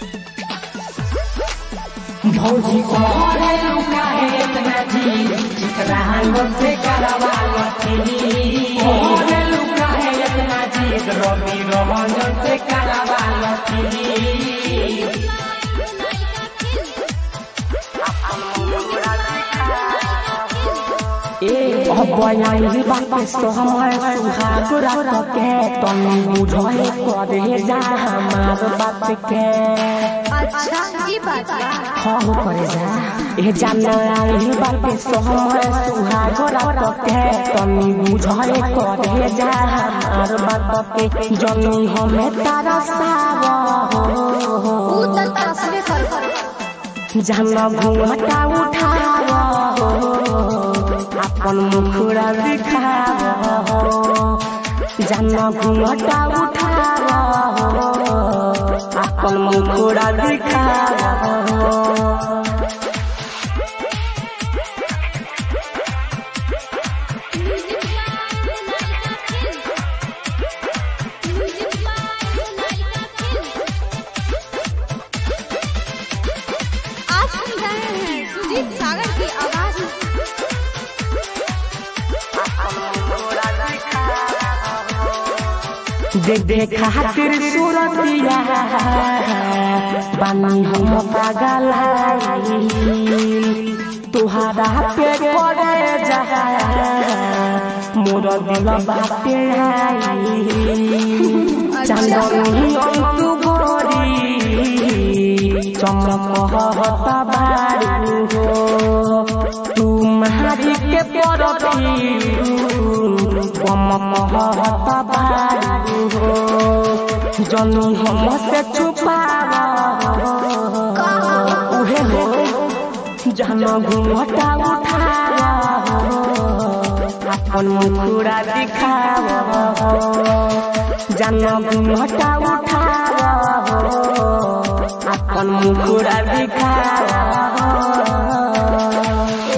भौजी कोरे लुका है इतना जी जितना से करवा लती कोरे लुका है इतना जी रवि रोहन से करवा लती बयाई बात सोहमय सुहाग रात के तुम बुझे करे जा हमार बात के। अच्छा ये बात हो करे जा ए जानलाई बात सोहमय सुहाग रात के तुम बुझे करे जा हमार बात के। जनी हमें तारा सावा उ त तरसबे कर जाना घूमटा उठावा अपन मुखड़ा दिखावा जाना घूमटा उठावा अपन मुखड़ा दिखावा। सागर की आवाज देख खातिर सूरतिया बानी हम पागल तुहारा पे करे जा मोर दिल बाटे चंदनी अंतु गोरी चमक होता बारू हो तुम्हारी के परती चमक होता बारू हो जनी हम से छुपावा उहे हो जाना घूमटा उठावा अपन मुखड़ा दिखावा जाना घूमटा उठावा अपन मुखड़ा दिखावा।